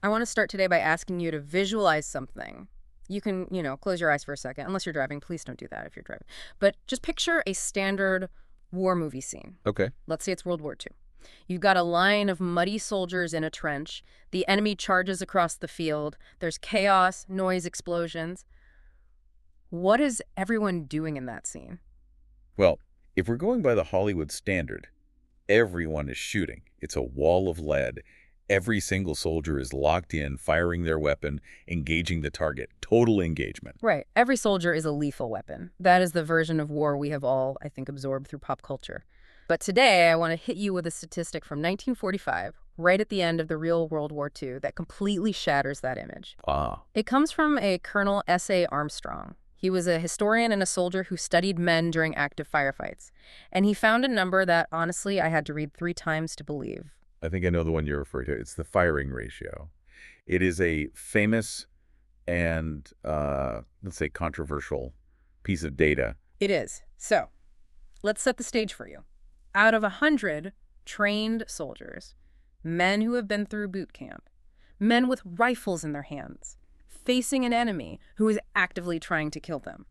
I want to start today by asking you to visualize something. You can, close your eyes for a second. Unless you're driving, please don't do that if you're driving. But just picture a standard war movie scene. Okay. Let's say it's World War II. You've got a line of muddy soldiers in a trench. The enemy charges across the field. There's chaos, noise, explosions. What is everyone doing in that scene? Well, if we're going by the Hollywood standard, everyone is shooting. It's a wall of lead. Every single soldier is locked in, firing their weapon, engaging the target. Total engagement. Right. Every soldier is a lethal weapon. That is the version of war we have all, I think, absorbed through pop culture. But today, I want to hit you with a statistic from 1945, right at the end of the real World War II, that completely shatters that image. Ah, It comes from a Colonel S.A. Armstrong. He was a historian and a soldier who studied men during active firefights. And he found a number that, honestly, I had to read 3 times to believe. I think I know the one you're referring to. It's the firing ratio. It is a famous and, let's say, controversial piece of data. It is. So, let's set the stage for you. Out of 100 trained soldiers, men who have been through boot camp, men with rifles in their hands, facing an enemy who is actively trying to kill them,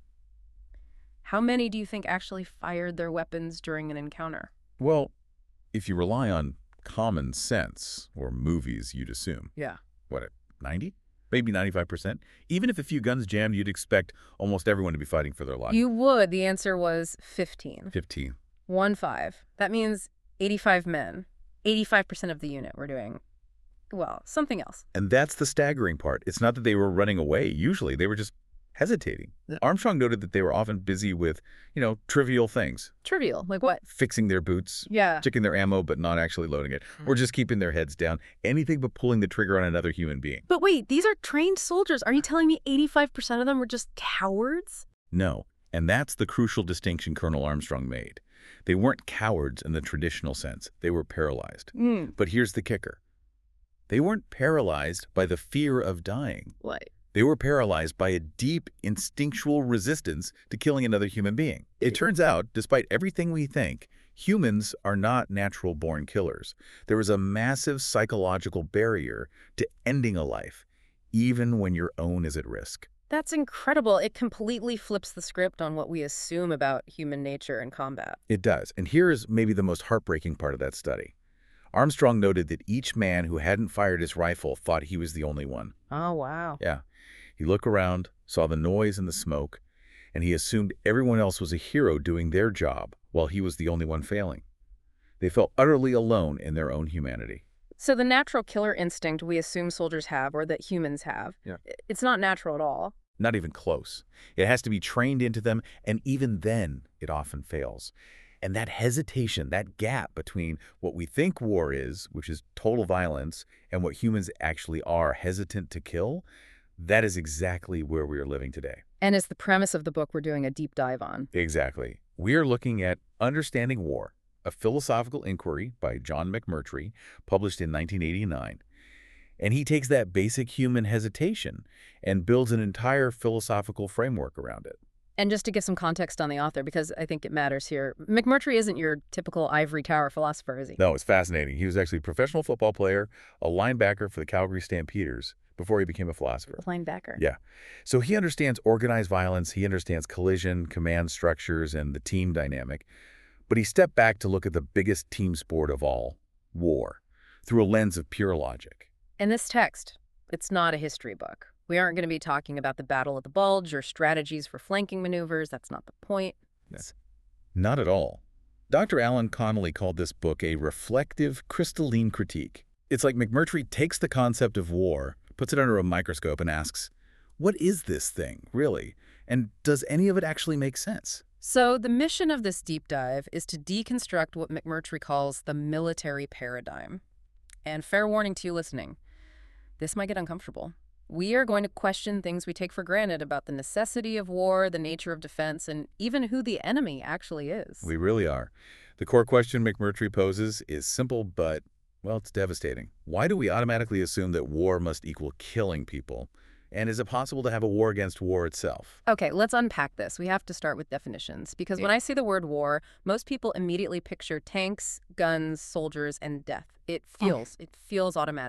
how many do you think actually fired their weapons during an encounter? Well, if you rely on common sense, or movies, you'd assume. Yeah. What, 90? Maybe 95%? Even if a few guns jammed, you'd expect almost everyone to be fighting for their life. You would. The answer was 15. 15. 1-5. That means 85 men. 85% of the unit were doing, well, something else. And that's the staggering part. It's not that they were running away. Usually, they were just hesitating. Armstrong noted that they were often busy with, trivial things. Trivial. Like what? Fixing their boots, Yeah. checking their ammo but not actually loading it, or just keeping their heads down. Anything but pulling the trigger on another human being. But wait, these are trained soldiers. Are you telling me 85% of them were just cowards? No. And that's the crucial distinction Colonel Armstrong made. They weren't cowards in the traditional sense. They were paralyzed. But here's the kicker. They weren't paralyzed by the fear of dying. What? They were paralyzed by a deep instinctual resistance to killing another human being. It turns out, despite everything we think, humans are not natural-born killers. There is a massive psychological barrier to ending a life, even when your own is at risk. That's incredible. It completely flips the script on what we assume about human nature and combat. It does. And here is maybe the most heartbreaking part of that study. Armstrong noted that each man who hadn't fired his rifle thought he was the only one. Oh, wow. Yeah. He looked around, saw the noise and the smoke, and he assumed everyone else was a hero doing their job while he was the only one failing. They felt utterly alone in their own humanity. So the natural killer instinct we assume soldiers have, or that humans have, it's not natural at all. Not even close. It has to be trained into them, and even then, it often fails. And that hesitation, that gap between what we think war is, which is total violence, and what humans actually are, hesitant to kill, that is exactly where we are living today. And it's the premise of the book we're doing a deep dive on. Exactly. We are looking at Understanding War, a philosophical inquiry by John McMurtry, published in 1989. And he takes that basic human hesitation and builds an entire philosophical framework around it. And just to give some context on the author, because I think it matters here, McMurtry isn't your typical ivory tower philosopher, is he? No, it's fascinating. He was actually a professional football player, a linebacker for the Calgary Stampeders, before he became a philosopher. Linebacker. Yeah. So he understands organized violence, he understands collision, command structures, and the team dynamic. But he stepped back to look at the biggest team sport of all, war, through a lens of pure logic. And this text, it's not a history book. We aren't going to be talking about the Battle of the Bulge or strategies for flanking maneuvers. That's not the point. Not at all. Dr. Alan Connolly called this book a reflective, crystalline critique. It's like McMurtry takes the concept of war, puts it under a microscope, and asks, what is this thing, really? And does any of it actually make sense? So the mission of this deep dive is to deconstruct what McMurtry calls the military paradigm. And fair warning to you listening, this might get uncomfortable. We are going to question things we take for granted about the necessity of war, the nature of defense, and even who the enemy actually is. We really are. The core question McMurtry poses is simple, but, well, it's devastating. Why do we automatically assume that war must equal killing people? And is it possible to have a war against war itself? Okay, let's unpack this. We have to start with definitions, because when I say the word war, most people immediately picture tanks, guns, soldiers, and death. It feels automatic.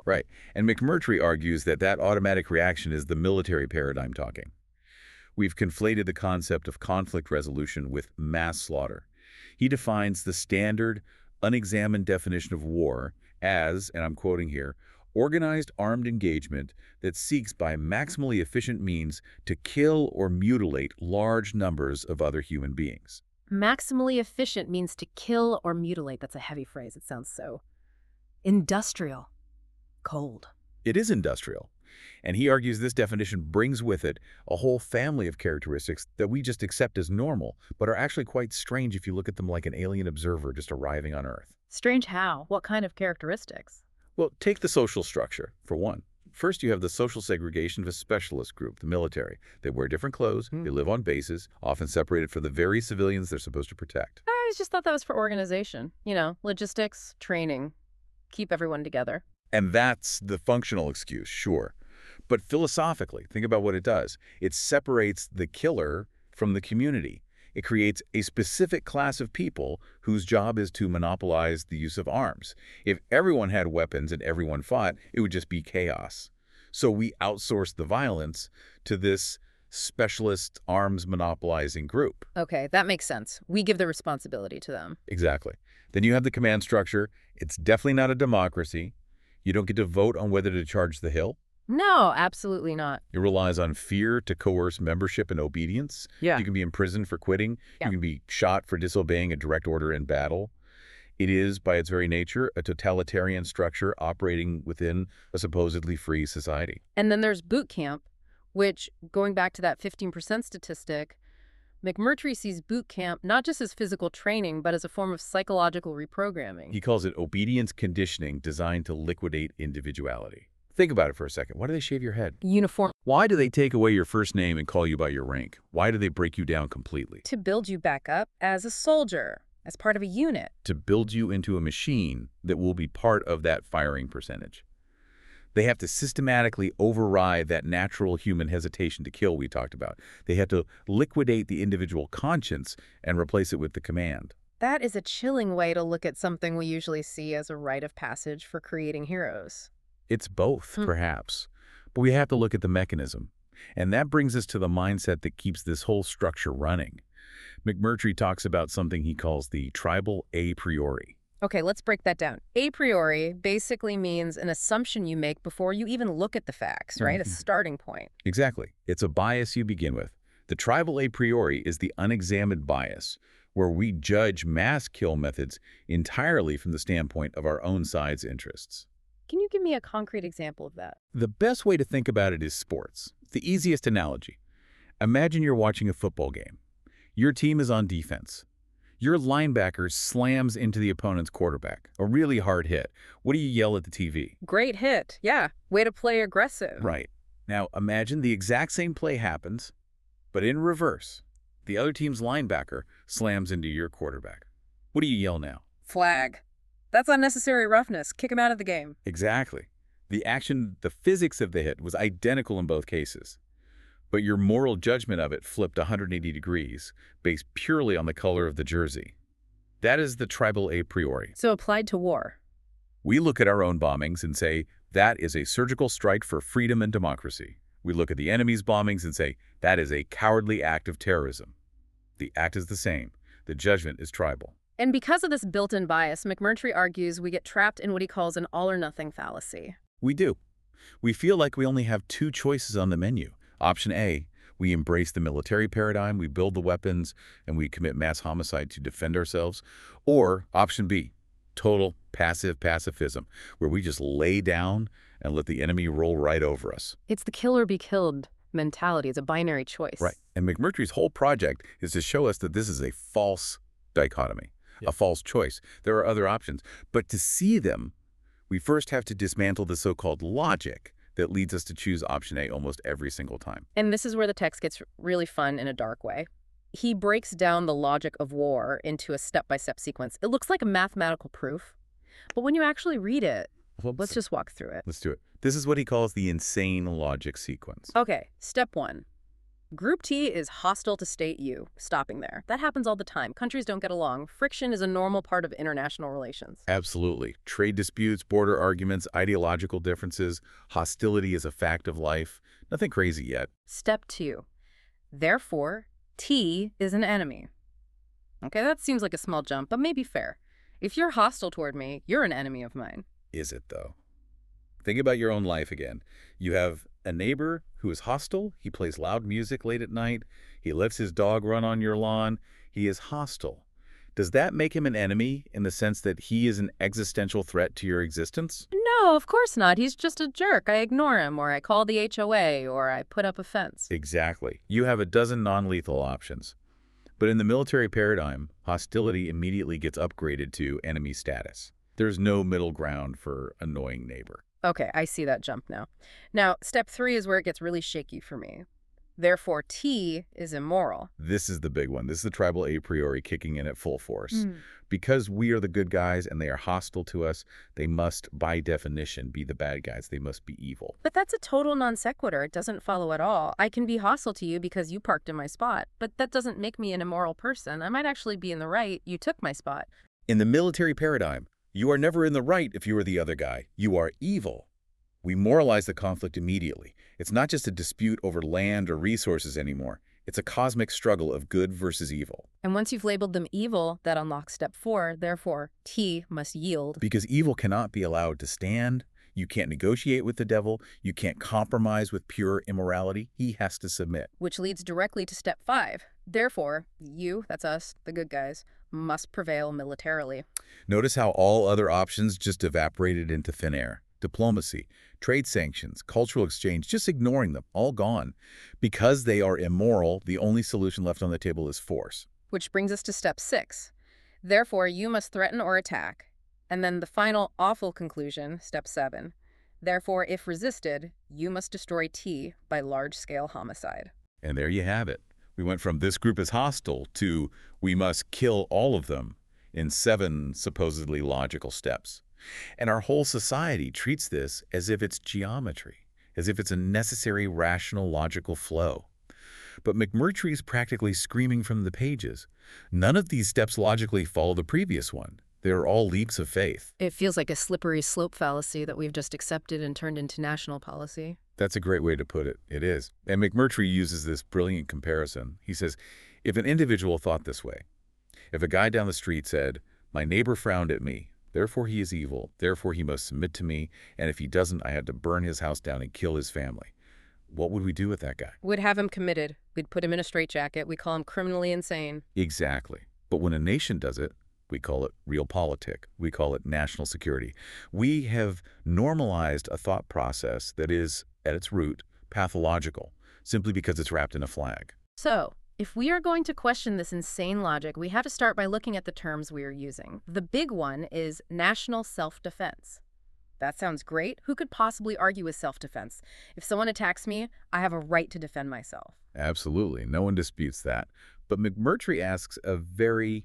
Right. And McMurtry argues that that automatic reaction is the military paradigm talking. We've conflated the concept of conflict resolution with mass slaughter. He defines the standard, unexamined definition of war as, and I'm quoting here, organized armed engagement that seeks by maximally efficient means to kill or mutilate large numbers of other human beings. Maximally efficient means to kill or mutilate. That's a heavy phrase. It sounds so industrial. Cold. It is industrial. And he argues this definition brings with it a whole family of characteristics that we just accept as normal, but are actually quite strange if you look at them like an alien observer just arriving on Earth. Strange how? What kind of characteristics? Well, take the social structure, for one. First, you have the social segregation of a specialist group, the military. They wear different clothes, they live on bases, often separated from the very civilians they're supposed to protect. I just thought that was for organization. You know, logistics, training, keep everyone together. And that's the functional excuse, sure. But philosophically, think about what it does. It separates the killer from the community. It creates a specific class of people whose job is to monopolize the use of arms. If everyone had weapons and everyone fought, it would just be chaos. So we outsource the violence to this specialist arms monopolizing group. Okay, that makes sense. We give the responsibility to them. Exactly. Then you have the command structure. It's definitely not a democracy. You don't get to vote on whether to charge the hill. No, absolutely not. It relies on fear to coerce membership and obedience. Yeah. You can be imprisoned for quitting. Yeah. You can be shot for disobeying a direct order in battle. It is, by its very nature, a totalitarian structure operating within a supposedly free society. And then there's boot camp, which, going back to that 15% statistic, McMurtry sees boot camp not just as physical training, but as a form of psychological reprogramming. He calls it obedience conditioning designed to liquidate individuality. Think about it for a second. Why do they shave your head? Uniform. Why do they take away your first name and call you by your rank? Why do they break you down completely? To build you back up as a soldier, as part of a unit. To build you into a machine that will be part of that firing percentage. They have to systematically override that natural human hesitation to kill we talked about. They have to liquidate the individual conscience and replace it with the command. That is a chilling way to look at something we usually see as a rite of passage for creating heroes. It's both, perhaps. But we have to look at the mechanism. And that brings us to the mindset that keeps this whole structure running. McMurtry talks about something he calls the tribal a priori. Okay, let's break that down. A priori basically means an assumption you make before you even look at the facts, right? A starting point. Exactly. It's a bias you begin with. The tribal a priori is the unexamined bias, where we judge mass kill methods entirely from the standpoint of our own side's interests. Can you give me a concrete example of that? The best way to think about it is sports. The easiest analogy. Imagine you're watching a football game. Your team is on defense. Your linebacker slams into the opponent's quarterback, a really hard hit. What do you yell at the TV? Great hit. Yeah. Way to play aggressive. Right. Now imagine the exact same play happens, but in reverse. The other team's linebacker slams into your quarterback. What do you yell now? Flag. That's unnecessary roughness. Kick him out of the game. Exactly. The action, the physics of the hit was identical in both cases. But your moral judgment of it flipped 180 degrees, based purely on the color of the jersey. That is the tribal a priori. So applied to war. We look at our own bombings and say, that is a surgical strike for freedom and democracy. We look at the enemy's bombings and say, that is a cowardly act of terrorism. The act is the same. The judgment is tribal. And because of this built-in bias, McMurtry argues we get trapped in what he calls an all-or-nothing fallacy. We do. We feel like we only have two choices on the menu. Option A, we embrace the military paradigm, we build the weapons, and we commit mass homicide to defend ourselves. Or option B, total passive pacifism, where we just lay down and let the enemy roll right over us. It's the kill or be killed mentality. It's a binary choice. Right. And McMurtry's whole project is to show us that this is a false dichotomy, a false choice. There are other options. But to see them, we first have to dismantle the so-called logic that leads us to choose option A almost every single time. And this is where the text gets really fun in a dark way. He breaks down the logic of war into a step-by-step sequence. It looks like a mathematical proof, but when you actually read it, let's just walk through it. Let's do it. This is what he calls the insane logic sequence. Okay, step 1. Group T is hostile to state U, stopping there. That happens all the time. Countries don't get along. Friction is a normal part of international relations. Absolutely. Trade disputes, border arguments, ideological differences, hostility is a fact of life. Nothing crazy yet. Step 2. Therefore, T is an enemy. Okay, that seems like a small jump, but maybe fair. If you're hostile toward me, you're an enemy of mine. Is it, though? Think about your own life again. You have a neighbor who is hostile. He plays loud music late at night. He lets his dog run on your lawn. He is hostile. Does that make him an enemy in the sense that he is an existential threat to your existence? No, of course not. He's just a jerk. I ignore him, or I call the HOA, or I put up a fence. Exactly. You have a dozen non-lethal options. But in the military paradigm, hostility immediately gets upgraded to enemy status. There's no middle ground for annoying neighbor. Okay, I see that jump now. Now, step 3 is where it gets really shaky for me. Therefore, T is immoral. This is the big one. This is the tribal a priori kicking in at full force. Because we are the good guys and they are hostile to us, they must, by definition, be the bad guys. They must be evil. But that's a total non sequitur. It doesn't follow at all. I can be hostile to you because you parked in my spot, but that doesn't make me an immoral person. I might actually be in the right. You took my spot. In the military paradigm, you are never in the right if you are the other guy. You are evil. We moralize the conflict immediately. It's not just a dispute over land or resources anymore. It's a cosmic struggle of good versus evil. And once you've labeled them evil, that unlocks step 4. Therefore, T must yield. Because evil cannot be allowed to stand. You can't negotiate with the devil. You can't compromise with pure immorality. He has to submit. Which leads directly to step 5. Therefore, you, that's us, the good guys, must prevail militarily. Notice how all other options just evaporated into thin air. Diplomacy, trade sanctions, cultural exchange, just ignoring them, all gone. Because they are immoral, the only solution left on the table is force. Which brings us to step 6. Therefore, you must threaten or attack. And then the final awful conclusion, step 7. Therefore, if resisted, you must destroy T by large-scale homicide. And there you have it. We went from this group is hostile to we must kill all of them in 7 supposedly logical steps. And our whole society treats this as if it's geometry, as if it's a necessary, rational, logical flow. But McMurtry is practically screaming from the pages. None of these steps logically follow the previous one. They're all leaps of faith. It feels like a slippery slope fallacy that we've just accepted and turned into national policy. That's a great way to put it. It is. And McMurtry uses this brilliant comparison. He says, if an individual thought this way, if a guy down the street said, my neighbor frowned at me, therefore he is evil, therefore he must submit to me, and if he doesn't, I had to burn his house down and kill his family. What would we do with that guy? We'd have him committed. We'd put him in a straitjacket. We call him criminally insane. Exactly. But when a nation does it, we call it realpolitik. We call it national security. We have normalized a thought process that is, at its root, pathological, simply because it's wrapped in a flag. So, if we are going to question this insane logic, we have to start by looking at the terms we are using. The big one is national self-defense. That sounds great. Who could possibly argue with self-defense? If someone attacks me, I have a right to defend myself. Absolutely. No one disputes that. But McMurtry asks a very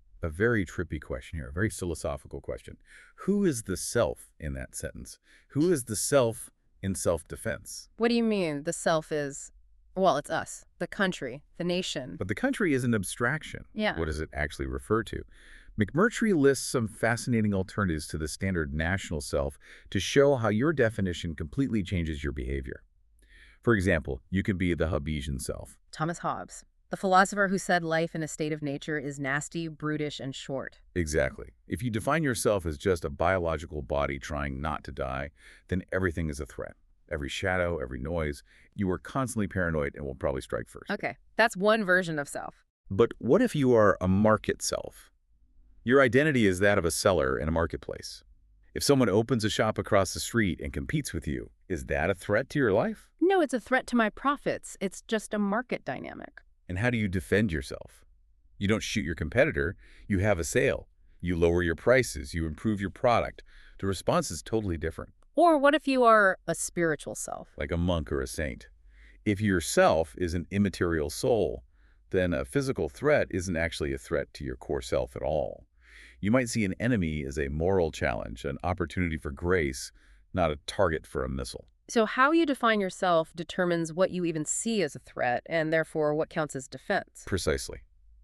trippy question here, a very philosophical question. Who is the self in that sentence? Who is the self in self-defense? What do you mean the self is? Well, it's us, the country, the nation. But the country is an abstraction. Yeah. What does it actually refer to? McMurtry lists some fascinating alternatives to the standard national self to show how your definition completely changes your behavior. For example, you can be the Hobbesian self. Thomas Hobbes, the philosopher who said life in a state of nature is nasty, brutish, and short. Exactly. If you define yourself as just a biological body trying not to die, then everything is a threat. Every shadow, every noise, you are constantly paranoid and will probably strike first. Okay, that's one version of self. But what if you are a market self? Your identity is that of a seller in a marketplace. If someone opens a shop across the street and competes with you, is that a threat to your life? No, it's a threat to my profits. It's just a market dynamic. And how do you defend yourself? You don't shoot your competitor. You have a sale. You lower your prices. You improve your product. The response is totally different. Or what if you are a spiritual self? Like a monk or a saint. If your self is an immaterial soul, then a physical threat isn't actually a threat to your core self at all. You might see an enemy as a moral challenge, an opportunity for grace, not a target for a missile. So how you define yourself determines what you even see as a threat, and therefore what counts as defense. Precisely.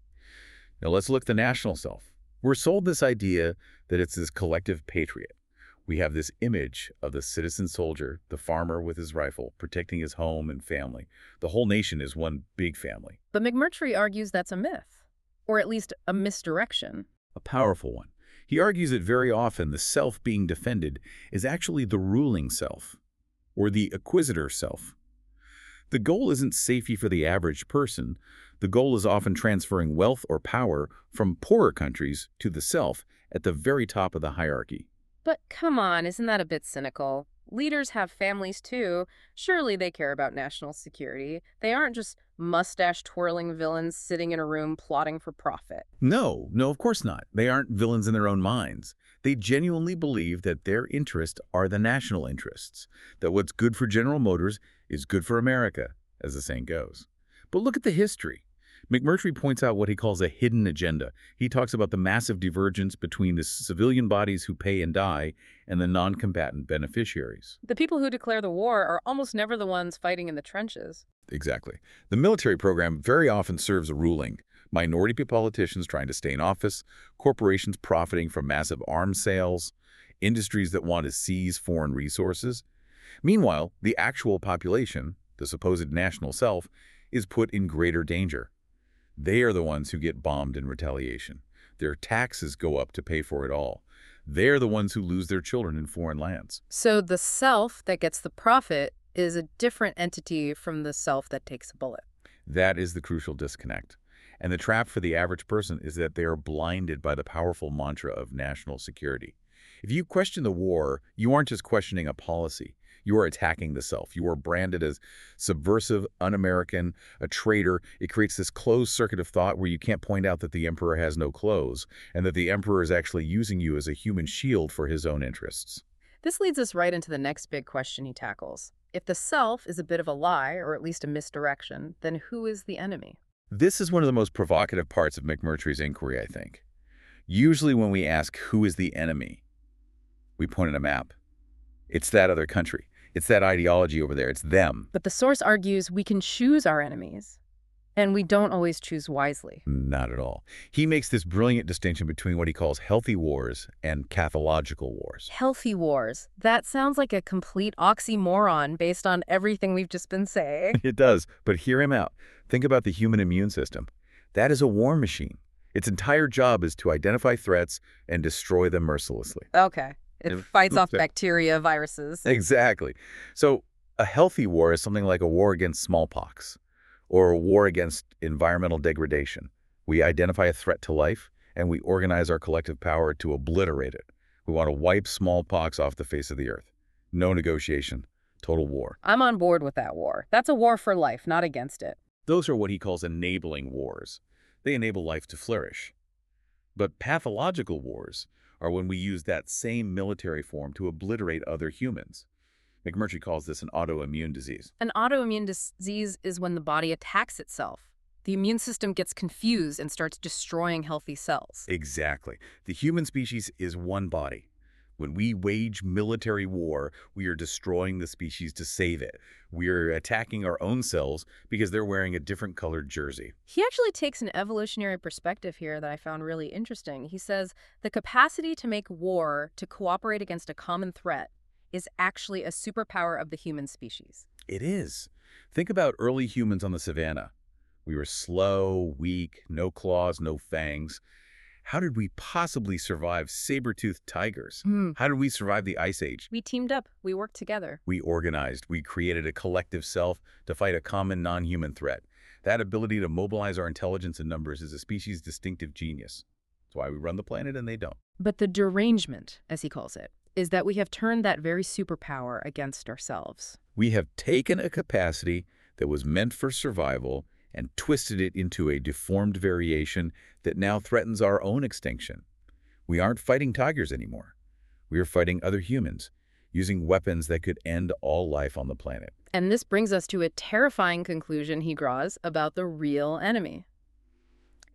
Now let's look at the national self. We're sold this idea that it's this collective patriot. We have this image of the citizen soldier, the farmer with his rifle, protecting his home and family. The whole nation is one big family. But McMurtry argues that's a myth, or at least a misdirection. A powerful one. He argues that very often the self being defended is actually the ruling self, or the acquisitor self. The goal isn't safety for the average person. The goal is often transferring wealth or power from poorer countries to the self at the very top of the hierarchy. But come on, isn't that a bit cynical? Leaders have families too. Surely they care about national security. They aren't just mustache-twirling villains sitting in a room plotting for profit. No, of course not. They aren't villains in their own minds. They genuinely believe that their interests are the national interests, that what's good for General Motors is good for America, as the saying goes. But look at the history. McMurtry points out what he calls a hidden agenda. He talks about the massive divergence between the civilian bodies who pay and die and the non-combatant beneficiaries. The people who declare the war are almost never the ones fighting in the trenches. Exactly. The military program very often serves a ruling. Minority politicians trying to stay in office, corporations profiting from massive arms sales, industries that want to seize foreign resources. Meanwhile, the actual population, the supposed national self, is put in greater danger. They are the ones who get bombed in retaliation. Their taxes go up to pay for it all. They're the ones who lose their children in foreign lands. So the self that gets the profit is a different entity from the self that takes a bullet. That is the crucial disconnect. And the trap for the average person is that they are blinded by the powerful mantra of national security. If you question the war, you aren't just questioning a policy. You are attacking the self. You are branded as subversive, un-American, a traitor. It creates this closed circuit of thought where you can't point out that the emperor has no clothes and that the emperor is actually using you as a human shield for his own interests. This leads us right into the next big question he tackles. If the self is a bit of a lie, or at least a misdirection, then who is the enemy? This is one of the most provocative parts of McMurtry's inquiry, I think. Usually when we ask who is the enemy, we point at a map. It's that other country. It's that ideology over there. It's them. But the source argues we can choose our enemies, and we don't always choose wisely. Not at all. He makes this brilliant distinction between what he calls healthy wars and pathological wars. Healthy wars. That sounds like a complete oxymoron based on everything we've just been saying. It does, but hear him out. Think about the human immune system. That is a war machine. Its entire job is to identify threats and destroy them mercilessly. Okay. It fights off bacteria, viruses. Exactly. So a healthy war is something like a war against smallpox or a war against environmental degradation. We identify a threat to life, and we organize our collective power to obliterate it. We want to wipe smallpox off the face of the earth. No negotiation. Total war. I'm on board with that war. That's a war for life, not against it. Those are what he calls enabling wars. They enable life to flourish. But pathological wars are when we use that same military form to obliterate other humans. McMurtry calls this an autoimmune disease. An autoimmune disease is when the body attacks itself. The immune system gets confused and starts destroying healthy cells. Exactly. The human species is one body. When we wage military war, we are destroying the species to save it. We are attacking our own cells because they're wearing a different colored jersey. He actually takes an evolutionary perspective here that I found really interesting. He says the capacity to make war to cooperate against a common threat is actually a superpower of the human species. It is. Think about early humans on the savannah. We were slow, weak, no claws, no fangs. How did we possibly survive saber-toothed tigers? How did we survive the Ice Age? We teamed up. We worked together. We organized. We created a collective self to fight a common non-human threat. That ability to mobilize our intelligence and numbers is a species' distinctive genius. That's why we run the planet and they don't. But the derangement, as he calls it, is that we have turned that very superpower against ourselves. We have taken a capacity that was meant for survival and twisted it into a deformed variation that now threatens our own extinction. We aren't fighting tigers anymore. We are fighting other humans, using weapons that could end all life on the planet. And this brings us to a terrifying conclusion he draws about the real enemy.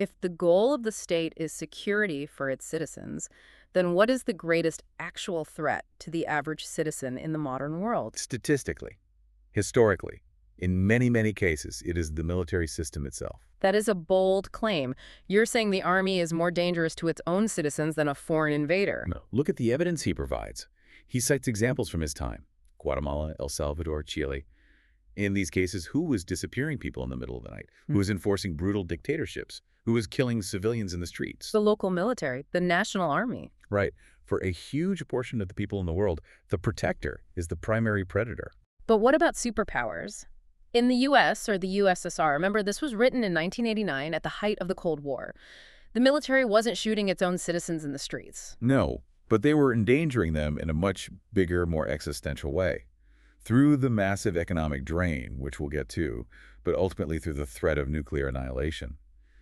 If the goal of the state is security for its citizens, then what is the greatest actual threat to the average citizen in the modern world? Statistically, historically, in many, many cases, it is the military system itself. That is a bold claim. You're saying the army is more dangerous to its own citizens than a foreign invader. No. Look at the evidence he provides. He cites examples from his time: Guatemala, El Salvador, Chile. In these cases, who was disappearing people in the middle of the night? Who was enforcing brutal dictatorships? Who was killing civilians in the streets? The local military, the national army. Right. For a huge portion of the people in the world, the protector is the primary predator. But what about superpowers? In the US or the USSR, remember this was written in 1989 at the height of the Cold War. The military wasn't shooting its own citizens in the streets. No, but they were endangering them in a much bigger, more existential way. Through the massive economic drain, which we'll get to, but ultimately through the threat of nuclear annihilation.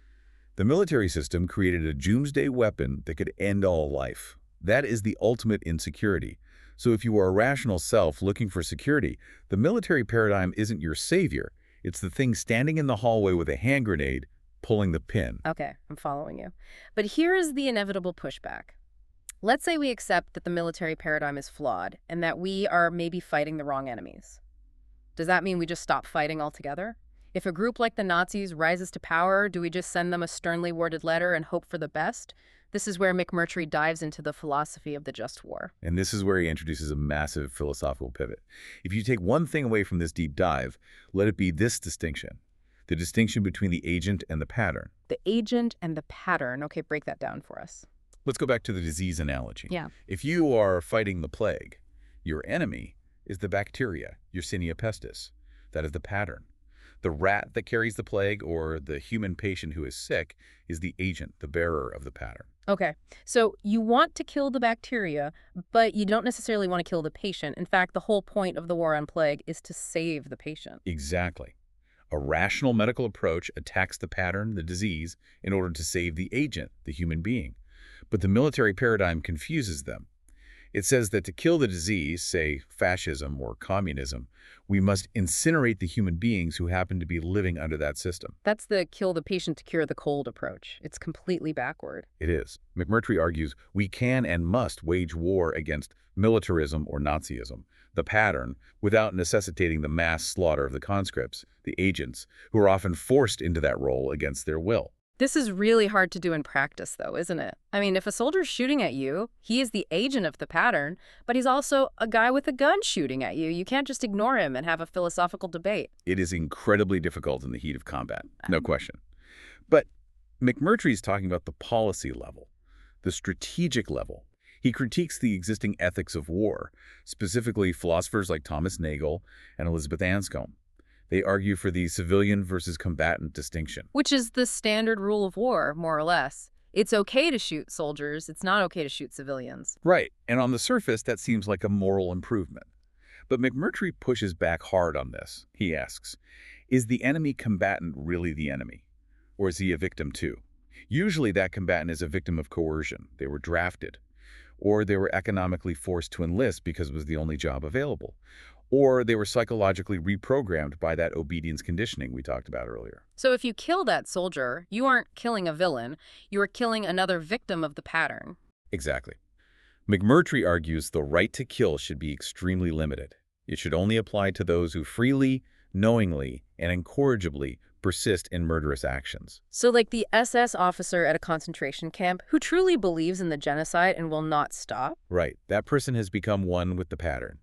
The military system created a doomsday weapon that could end all life. That is the ultimate insecurity. So if you are a rational self looking for security, the military paradigm isn't your savior. It's the thing standing in the hallway with a hand grenade, pulling the pin. Okay, I'm following you. But here is the inevitable pushback. Let's say we accept that the military paradigm is flawed and that we are maybe fighting the wrong enemies. Does that mean we just stop fighting altogether? If a group like the Nazis rises to power, do we just send them a sternly worded letter and hope for the best? This is where McMurtry dives into the philosophy of the just war. And this is where he introduces a massive philosophical pivot. If you take one thing away from this deep dive, let it be this distinction: the distinction between the agent and the pattern. The agent and the pattern. Okay, break that down for us. Let's go back to the disease analogy. Yeah. If you are fighting the plague, your enemy is the bacteria, Yersinia pestis. That is the pattern. The rat that carries the plague or the human patient who is sick is the agent, the bearer of the pattern. Okay, so you want to kill the bacteria, but you don't necessarily want to kill the patient. In fact, the whole point of the war on plague is to save the patient. Exactly. A rational medical approach attacks the pattern, the disease, in order to save the agent, the human being. But the military paradigm confuses them. It says that to kill the disease, say fascism or communism, we must incinerate the human beings who happen to be living under that system. That's the kill the patient to cure the cold approach. It's completely backward. It is. McMurtry argues we can and must wage war against militarism or Nazism, the pattern, without necessitating the mass slaughter of the conscripts, the agents, who are often forced into that role against their will. This is really hard to do in practice, though, isn't it? I mean, if a soldier's shooting at you, he is the agent of the pattern, but he's also a guy with a gun shooting at you. You can't just ignore him and have a philosophical debate. It is incredibly difficult in the heat of combat, no question. But McMurtry's talking about the policy level, the strategic level. He critiques the existing ethics of war, specifically philosophers like Thomas Nagel and Elizabeth Anscombe. They argue for the civilian versus combatant distinction. Which is the standard rule of war, more or less. It's okay to shoot soldiers. It's not okay to shoot civilians. Right. And on the surface, that seems like a moral improvement. But McMurtry pushes back hard on this. He asks, is the enemy combatant really the enemy? Or is he a victim too? Usually that combatant is a victim of coercion. They were drafted. Or they were economically forced to enlist because it was the only job available. Or they were psychologically reprogrammed by that obedience conditioning we talked about earlier. So if you kill that soldier, you aren't killing a villain. You are killing another victim of the pattern. Exactly. McMurtry argues the right to kill should be extremely limited. It should only apply to those who freely, knowingly, and incorrigibly persist in murderous actions. So like the SS officer at a concentration camp who truly believes in the genocide and will not stop? Right. That person has become one with the pattern.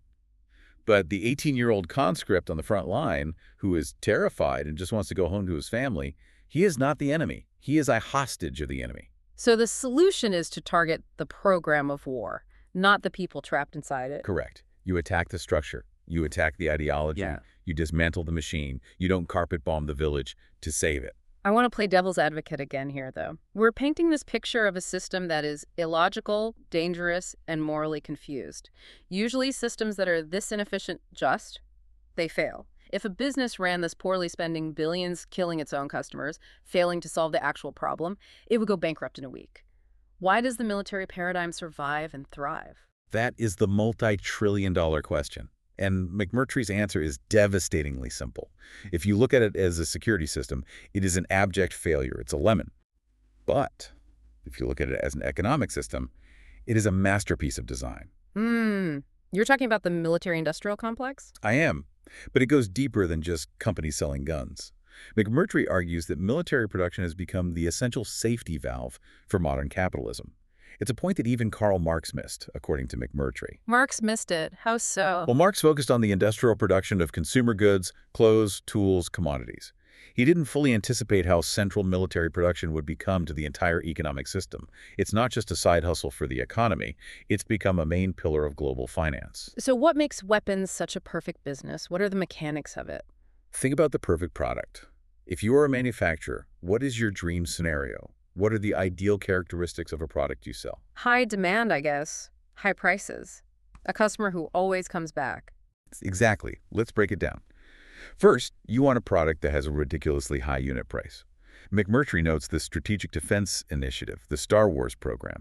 But the 18-year-old conscript on the front line, who is terrified and just wants to go home to his family, he is not the enemy. He is a hostage of the enemy. So the solution is to target the program of war, not the people trapped inside it. Correct. You attack the structure. You attack the ideology. Yeah. You dismantle the machine. You don't carpet bomb the village to save it. I want to play devil's advocate again here, though. We're painting this picture of a system that is illogical, dangerous, and morally confused. Usually systems that are this inefficient they fail. If a business ran this poorly, spending billions killing its own customers, failing to solve the actual problem, it would go bankrupt in a week. Why does the military paradigm survive and thrive? That is the multi-trillion-dollar question. And McMurtry's answer is devastatingly simple. If you look at it as a security system, it is an abject failure. It's a lemon. But if you look at it as an economic system, it is a masterpiece of design. You're talking about the military-industrial complex? I am, but it goes deeper than just companies selling guns. McMurtry argues that military production has become the essential safety valve for modern capitalism. It's a point that even Karl Marx missed, according to McMurtry. Marx missed it. How so? Well, Marx focused on the industrial production of consumer goods, clothes, tools, commodities. He didn't fully anticipate how central military production would become to the entire economic system. It's not just a side hustle for the economy. It's become a main pillar of global finance. So what makes weapons such a perfect business? What are the mechanics of it? Think about the perfect product. If you are a manufacturer, what is your dream scenario? What are the ideal characteristics of a product you sell? High demand, I guess. High prices. A customer who always comes back. Exactly. Let's break it down. First, you want a product that has a ridiculously high unit price. McMurtry notes the Strategic Defense Initiative, the Star Wars program.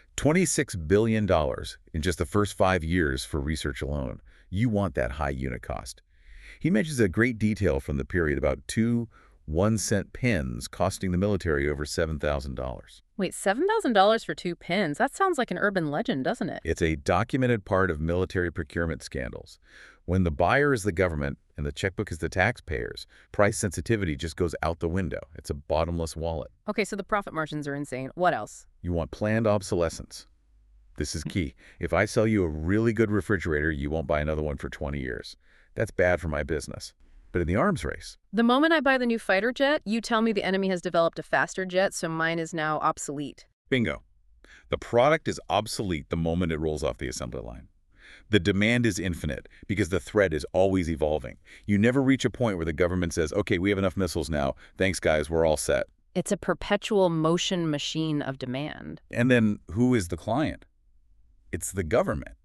$26 billion in just the first 5 years for research alone. You want that high unit cost. He mentions a great detail from the period about 2 1-cent pins costing the military over $7,000. Wait, $7,000 for 2 pins? That sounds like an urban legend, doesn't it? It's a documented part of military procurement scandals. When the buyer is the government and the checkbook is the taxpayers, price sensitivity just goes out the window. It's a bottomless wallet. Okay, so the profit margins are insane. What else? You want planned obsolescence. This is key. If I sell you a really good refrigerator, you won't buy another one for 20 years. That's bad for my business. But in the arms race, The moment I buy the new fighter jet, you tell me the enemy has developed a faster jet, so mine is now obsolete. bingo. The product is obsolete the moment it rolls off the assembly line. The demand is infinite because the threat is always evolving. You never reach a point where the government says, okay, we have enough missiles now. Thanks, guys, we're all set. It's a perpetual motion machine of demand. And then who is the client? It's the government.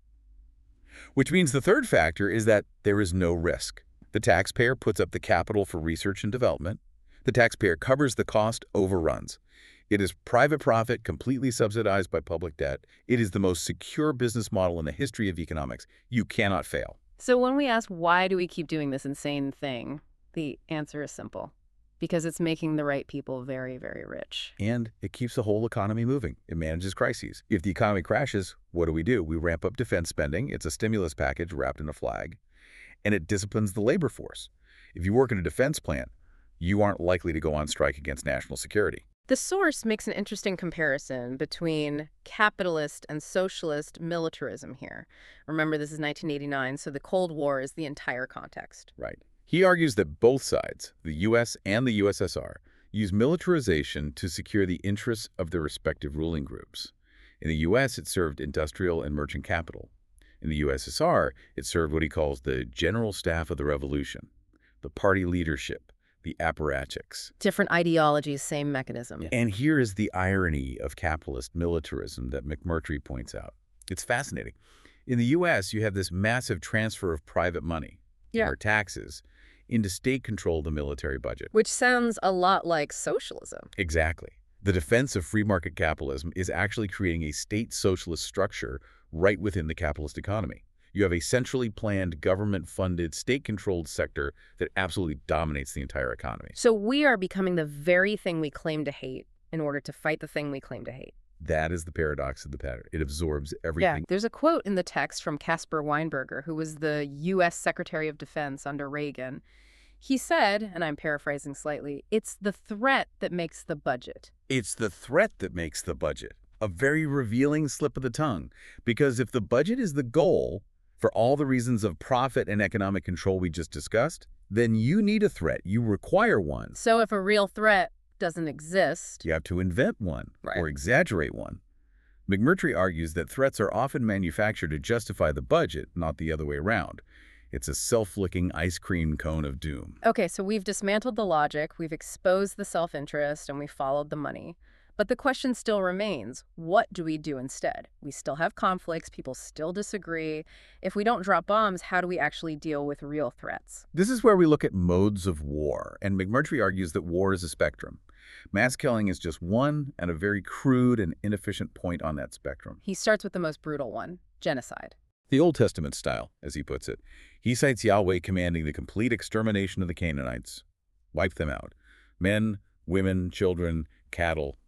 Which means the third factor is that there is no risk. The taxpayer puts up the capital for research and development. The taxpayer covers the cost overruns. It is private profit, completely subsidized by public debt. It is the most secure business model in the history of economics. You cannot fail. So when we ask why do we keep doing this insane thing, the answer is simple. Because it's making the right people very, very rich. And it keeps the whole economy moving. It manages crises. If the economy crashes, what do? We ramp up defense spending. It's a stimulus package wrapped in a flag. And it disciplines the labor force. If you work in a defense plant, you aren't likely to go on strike against national security. The source makes an interesting comparison between capitalist and socialist militarism here. Remember, this is 1989, so the Cold War is the entire context. Right. He argues that both sides, the U.S. and the USSR, use militarization to secure the interests of their respective ruling groups. In the U.S., it served industrial and merchant capital. In the USSR, it served what he calls the general staff of the revolution, the party leadership, the apparatchiks. Different ideologies, same mechanism. And here is the irony of capitalist militarism that McMurtry points out. It's fascinating. In the U.S., you have this massive transfer of private money, or taxes, into state-controlled the military budget. Which sounds a lot like socialism. Exactly. The defense of free market capitalism is actually creating a state socialist structure right within the capitalist economy. You have a centrally planned, government-funded, state-controlled sector that absolutely dominates the entire economy. So we are becoming the very thing we claim to hate in order to fight the thing we claim to hate. That is the paradox of the pattern. It absorbs everything. Yeah, there's a quote in the text from Caspar Weinberger, who was the U.S. Secretary of Defense under Reagan. He said, and I'm paraphrasing slightly, it's the threat that makes the budget. It's the threat that makes the budget. A very revealing slip of the tongue. Because if the budget is the goal, for all the reasons of profit and economic control we just discussed, then you need a threat. You require one. So if a real threat doesn't exist, You have to invent one or exaggerate one. McMurtry argues that threats are often manufactured to justify the budget, not the other way around. It's a self-licking ice cream cone of doom. Okay, so we've dismantled the logic, we've exposed the self-interest, and we followed the money. But the question still remains, what do we do instead? We still have conflicts, people still disagree. If we don't drop bombs, how do we actually deal with real threats? This is where we look at modes of war, and McMurtry argues that war is a spectrum. Mass killing is just one, and a very crude and inefficient point on that spectrum. He starts with the most brutal one, genocide. The Old Testament style, as he puts it. He cites Yahweh commanding the complete extermination of the Canaanites. Wipe them out. Men, women, children, cattle,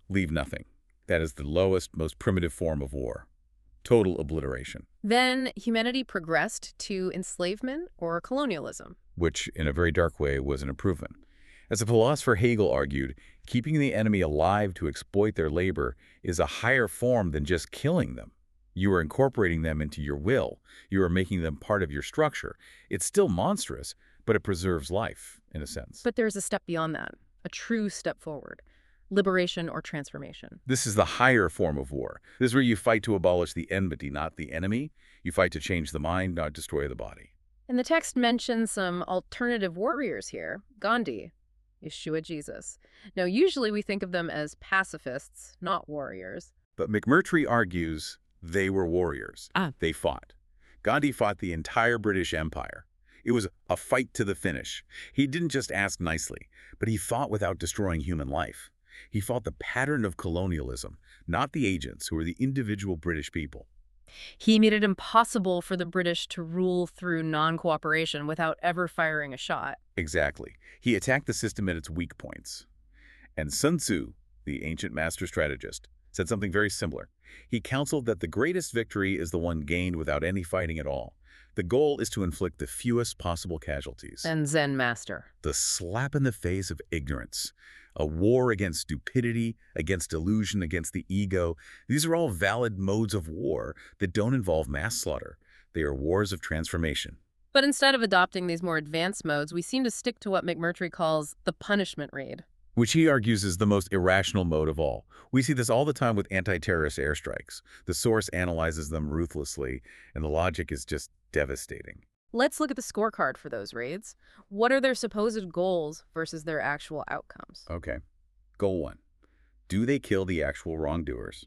Leave nothing. That is the lowest, most primitive form of war. Total obliteration. Then humanity progressed to enslavement or colonialism. Which, in a very dark way, was an improvement. As the philosopher Hegel argued, keeping the enemy alive to exploit their labor is a higher form than just killing them. You are incorporating them into your will. You are making them part of your structure. It's still monstrous, but it preserves life, in a sense. But there's a step beyond that, a true step forward. Liberation or transformation. This is the higher form of war. This is where you fight to abolish the enmity, not the enemy. You fight to change the mind, not destroy the body. And the text mentions some alternative warriors here. Gandhi, Yeshua Jesus. Now, usually we think of them as pacifists, not warriors. But McMurtry argues they were warriors. They fought. Gandhi fought the entire British Empire. It was a fight to the finish. He didn't just ask nicely, but he fought without destroying human life. He fought the pattern of colonialism, not the agents who were the individual British people. He made it impossible for the British to rule through non-cooperation without ever firing a shot. Exactly. He attacked the system at its weak points. And Sun Tzu, the ancient master strategist, said something very similar. He counseled that the greatest victory is the one gained without any fighting at all. The goal is to inflict the fewest possible casualties. And Zen master. The slap in the face of ignorance. A war against stupidity, against delusion, against the ego. These are all valid modes of war that don't involve mass slaughter. They are wars of transformation. But instead of adopting these more advanced modes, we seem to stick to what McMurtry calls the punishment raid. Which he argues is the most irrational mode of all. We see this all the time with anti-terrorist airstrikes. The source analyzes them ruthlessly, and the logic is just devastating. Let's look at the scorecard for those raids. What are their supposed goals versus their actual outcomes? Okay. Goal 1. Do they kill the actual wrongdoers?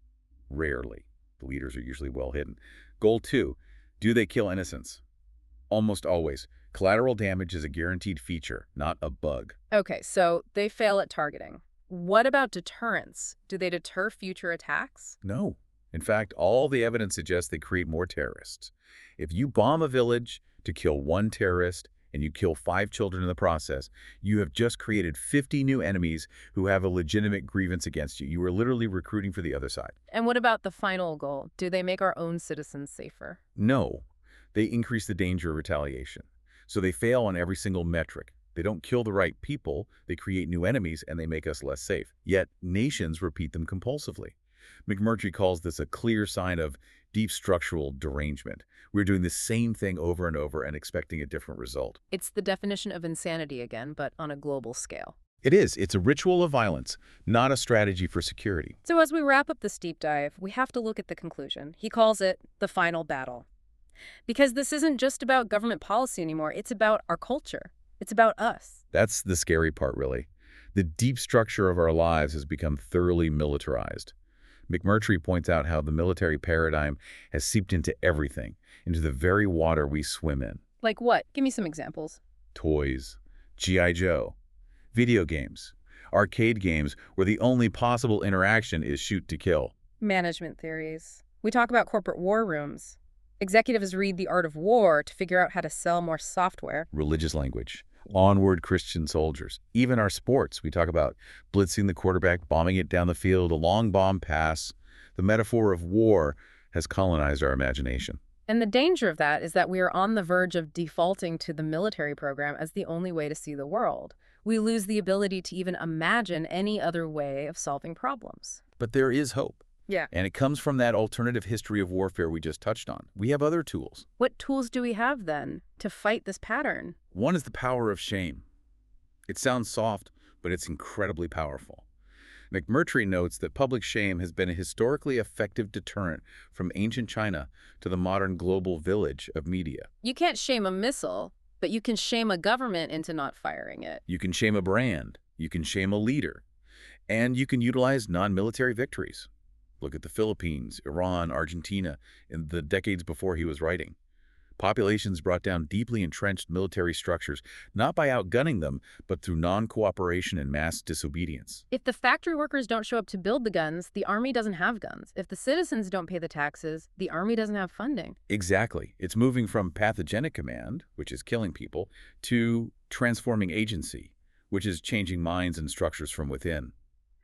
Rarely. The leaders are usually well hidden. Goal 2. Do they kill innocents? Almost always. Collateral damage is a guaranteed feature, not a bug. Okay, so they fail at targeting. What about deterrence? Do they deter future attacks? No. In fact, all the evidence suggests they create more terrorists. If you bomb a village to kill one terrorist and you kill 5 children in the process, you have just created 50 new enemies who have a legitimate grievance against you. You are literally recruiting for the other side. And what about the final goal? Do they make our own citizens safer? No. They increase the danger of retaliation. So they fail on every single metric. They don't kill the right people, they create new enemies, and they make us less safe. Yet, nations repeat them compulsively. McMurtry calls this a clear sign of deep structural derangement. We're doing the same thing over and over and expecting a different result. It's the definition of insanity again, but on a global scale. It is. It's a ritual of violence, not a strategy for security. So as we wrap up this deep dive, we have to look at the conclusion. He calls it the final battle. Because this isn't just about government policy anymore, it's about our culture. It's about us. That's the scary part, really. The deep structure of our lives has become thoroughly militarized. McMurtry points out how the military paradigm has seeped into everything, into the very water we swim in. Like what? Give me some examples. Toys, G.I. Joe, video games, arcade games where the only possible interaction is shoot to kill. Management theories. We talk about corporate war rooms. Executives read The Art of War to figure out how to sell more software. Religious language. Onward Christian soldiers. Even our sports. We talk about blitzing the quarterback, bombing it down the field, a long bomb pass. The metaphor of war has colonized our imagination. And the danger of that is that we are on the verge of defaulting to the military program as the only way to see the world. We lose the ability to even imagine any other way of solving problems. But there is hope. Yeah. And it comes from that alternative history of warfare we just touched on. We have other tools. What tools do we have, then, to fight this pattern? One is the power of shame. It sounds soft, but it's incredibly powerful. McMurtry notes that public shame has been a historically effective deterrent from ancient China to the modern global village of media. You can't shame a missile, but you can shame a government into not firing it. You can shame a brand. You can shame a leader. And you can utilize non-military victories. Look at the Philippines, Iran, Argentina, in the decades before he was writing. Populations brought down deeply entrenched military structures, not by outgunning them, but through non-cooperation and mass disobedience. If the factory workers don't show up to build the guns, the army doesn't have guns. If the citizens don't pay the taxes, the army doesn't have funding. Exactly. It's moving from pathogenic command, which is killing people, to transforming agency, which is changing minds and structures from within.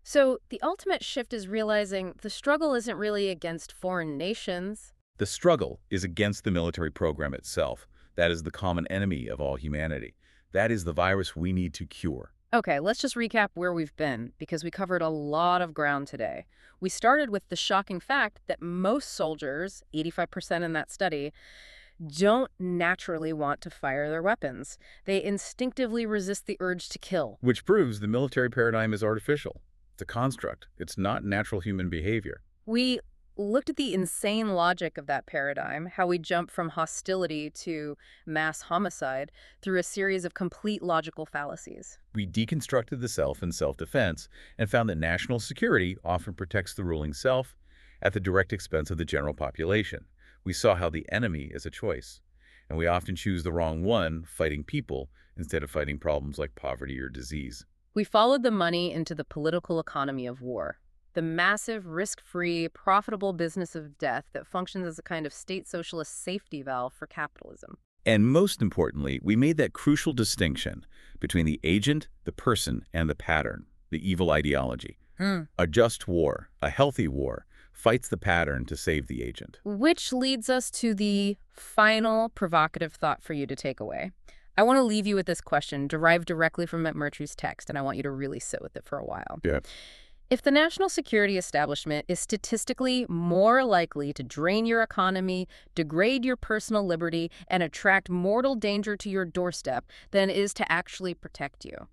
So the ultimate shift is realizing the struggle isn't really against foreign nations. The struggle is against the military program itself. That is the common enemy of all humanity. That is the virus we need to cure. Okay, let's just recap where we've been, because we covered a lot of ground today. We started with the shocking fact that most soldiers, 85% in that study, don't naturally want to fire their weapons. They instinctively resist the urge to kill. Which proves the military paradigm is artificial. It's a construct. It's not natural human behavior. We looked at the insane logic of that paradigm, how we jump from hostility to mass homicide through a series of complete logical fallacies. We deconstructed the self and self-defense and found that national security often protects the ruling self at the direct expense of the general population. We saw how the enemy is a choice, and we often choose the wrong one, fighting people instead of fighting problems like poverty or disease. We followed the money into the political economy of war, the massive, risk-free, profitable business of death that functions as a kind of state socialist safety valve for capitalism. And most importantly, we made that crucial distinction between the agent, the person, and the pattern, the evil ideology. A just war, a healthy war, fights the pattern to save the agent. Which leads us to the final provocative thought for you to take away. I want to leave you with this question derived directly from McMurtry's text, and I want you to really sit with it for a while. Yeah. If the national security establishment is statistically more likely to drain your economy, degrade your personal liberty, and attract mortal danger to your doorstep than it is to actually protect you,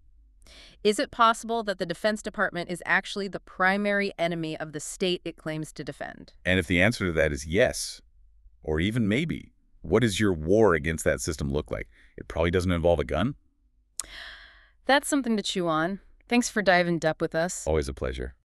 is it possible that the Defense Department is actually the primary enemy of the state it claims to defend? And if the answer to that is yes, or even maybe, what does your war against that system look like? It probably doesn't involve a gun. That's something to chew on. Thanks for diving deep with us. Always a pleasure.